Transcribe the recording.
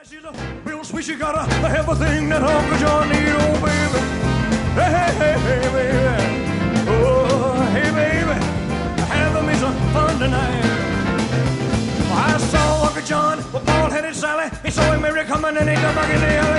She's a real sweet, she got everything that Uncle John need, oh baby. Hey, hey, hey, hey, baby. Oh, hey, baby. Having me some fun tonight. I saw Uncle John with bald-headed Sally. He saw him Mary coming and he come back in the alley.